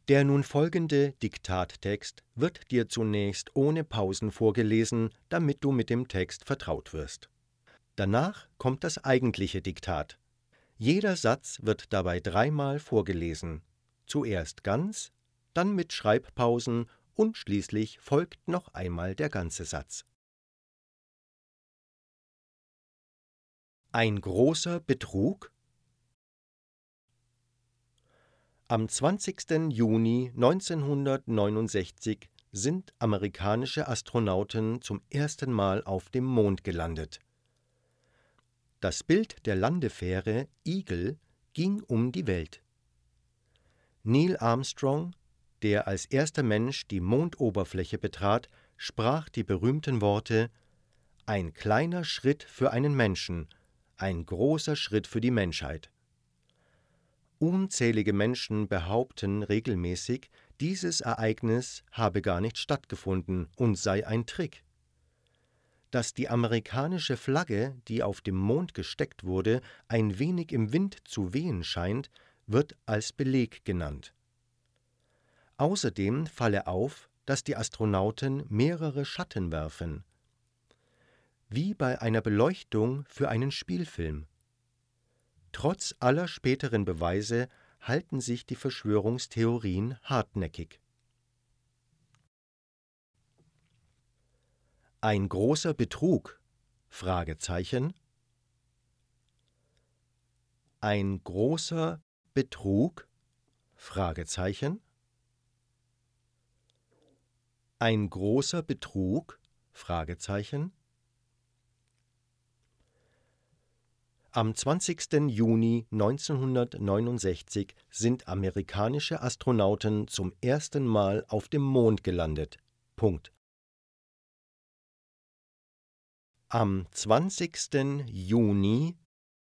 Der nun folgende Diktattext wird dir zunächst ohne Pausen vorgelesen, damit du mit dem Text vertraut wirst. Danach kommt das eigentliche Diktat. Jeder Satz wird dabei dreimal vorgelesen. Zuerst ganz, dann mit Schreibpausen und schließlich folgt noch einmal der ganze Satz. Ein großer Betrug? Am 20. Juni 1969 sind amerikanische Astronauten zum ersten Mal auf dem Mond gelandet. Das Bild der Landefähre Eagle ging um die Welt. Neil Armstrong, der als erster Mensch die Mondoberfläche betrat, sprach die berühmten Worte: »Ein kleiner Schritt für einen Menschen, ein großer Schritt für die Menschheit.« Unzählige Menschen behaupten regelmäßig, dieses Ereignis habe gar nicht stattgefunden und sei ein Trick. Dass die amerikanische Flagge, die auf dem Mond gesteckt wurde, ein wenig im Wind zu wehen scheint, wird als Beleg genannt. Außerdem falle auf, dass die Astronauten mehrere Schatten werfen, wie bei einer Beleuchtung für einen Spielfilm. Trotz aller späteren Beweise halten sich die Verschwörungstheorien hartnäckig. Ein großer Betrug? Fragezeichen. Ein großer Betrug? Fragezeichen. Ein großer Betrug? Fragezeichen. Am 20. Juni 1969 sind amerikanische Astronauten zum ersten Mal auf dem Mond gelandet. Punkt. Am 20. Juni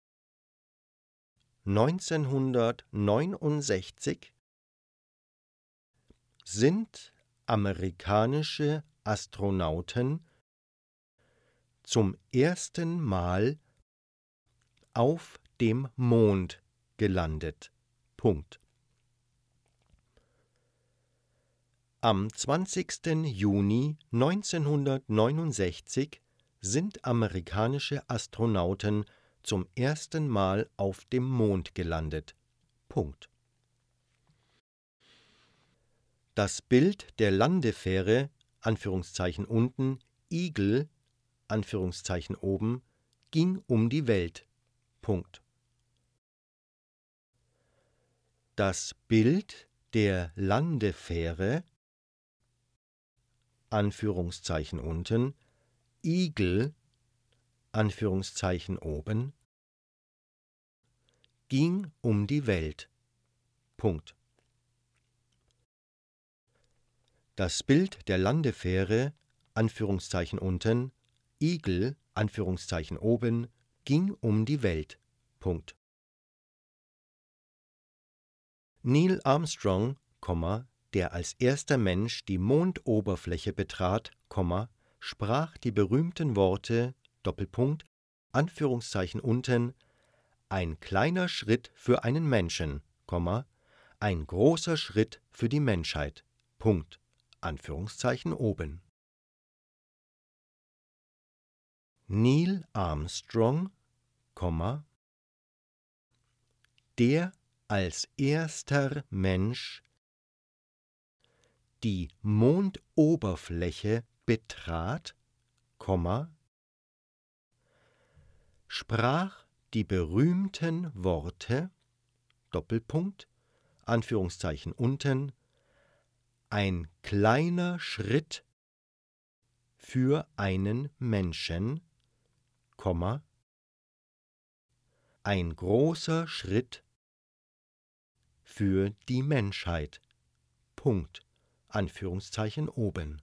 1969 sind amerikanische Astronauten zum ersten Mal auf dem Mond gelandet. Punkt. Am 20. Juni 1969 sind amerikanische Astronauten zum ersten Mal auf dem Mond gelandet. Punkt. Das Bild der Landefähre Anführungszeichen unten, Eagle Anführungszeichen oben, ging um die Welt. Punkt. Das Bild der Landefähre Anführungszeichen unten, Eagle Anführungszeichen oben, ging um die Welt. Punkt. Das Bild der Landefähre Anführungszeichen unten, Eagle Anführungszeichen oben, ging um die Welt. Punkt. Neil Armstrong, der als erster Mensch die Mondoberfläche betrat, sprach die berühmten Worte, Doppelpunkt, Anführungszeichen unten, ein kleiner Schritt für einen Menschen, ein großer Schritt für die Menschheit, Punkt, Anführungszeichen oben. Neil Armstrong, der als erster Mensch die Mondoberfläche betrat, sprach die berühmten Worte, Doppelpunkt, Anführungszeichen unten, ein kleiner Schritt für einen Menschen, ein großer Schritt für die Menschheit, Punkt, Anführungszeichen oben.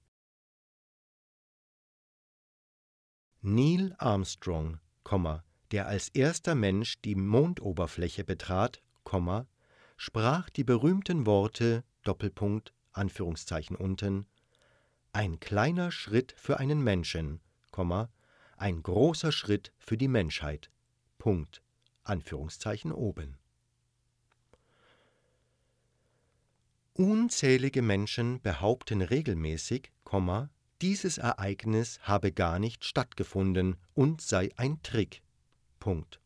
Neil Armstrong, der als erster Mensch die Mondoberfläche betrat, sprach die berühmten Worte, Doppelpunkt, Anführungszeichen unten, ein kleiner Schritt für einen Menschen, ein großer Schritt für die Menschheit, Punkt, Anführungszeichen oben. Unzählige Menschen behaupten regelmäßig, dieses Ereignis habe gar nicht stattgefunden und sei ein Trick. Punkt.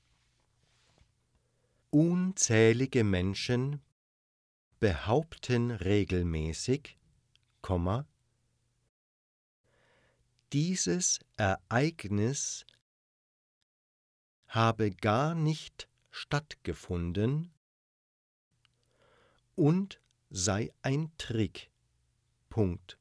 Unzählige Menschen behaupten regelmäßig, dieses Ereignis habe gar nicht stattgefunden und sei ein Trick. Punkt.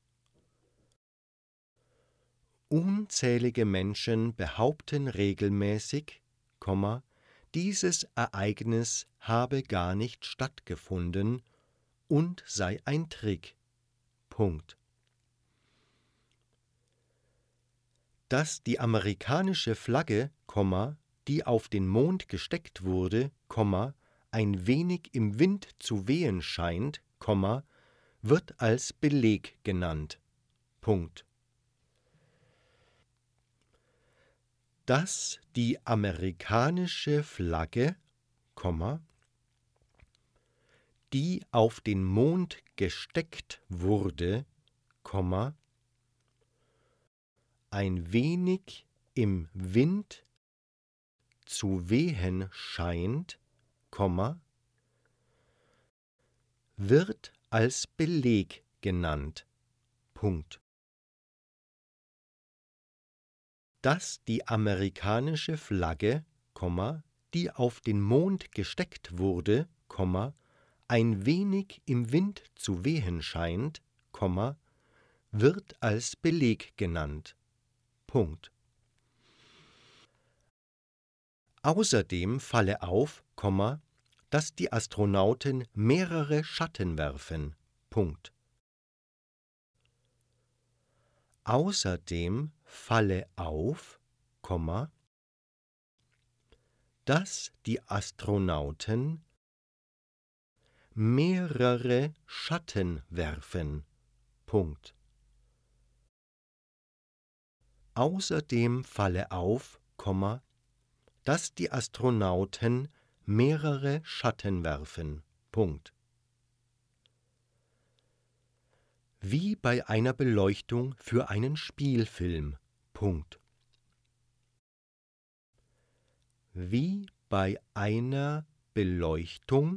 Unzählige Menschen behaupten regelmäßig, dieses Ereignis habe gar nicht stattgefunden und sei ein Trick. Punkt. Dass die amerikanische Flagge, die auf den Mond gesteckt wurde, ein wenig im Wind zu wehen scheint, wird als Beleg genannt. Punkt. Dass die amerikanische Flagge, die auf den Mond gesteckt wurde, ein wenig im Wind zu wehen scheint, wird als Beleg genannt. Punkt. Dass die amerikanische Flagge, die auf den Mond gesteckt wurde, ein wenig im Wind zu wehen scheint, wird als Beleg genannt. Punkt. Außerdem falle auf, dass die Astronauten mehrere Schatten werfen. Punkt. Außerdem falle auf, dass die Astronauten mehrere Schatten werfen. Punkt. Außerdem falle auf, dass die Astronauten mehrere Schatten werfen. Punkt. Wie bei einer Beleuchtung für einen Spielfilm. Punkt. Wie bei einer Beleuchtung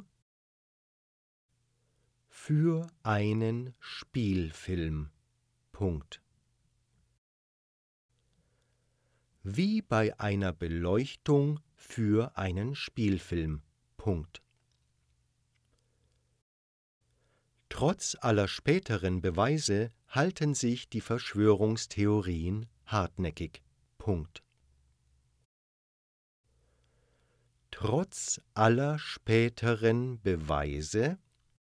für einen Spielfilm. Punkt. Wie bei einer Beleuchtung für einen Spielfilm. Punkt. Trotz aller späteren Beweise halten sich die Verschwörungstheorien hartnäckig. Punkt. Trotz aller späteren Beweise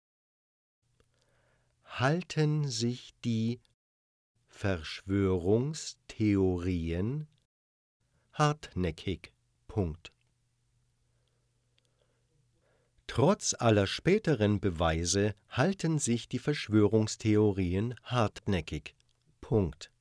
halten sich die Verschwörungstheorien hartnäckig. Punkt. Trotz aller späteren Beweise halten sich die Verschwörungstheorien hartnäckig. Punkt.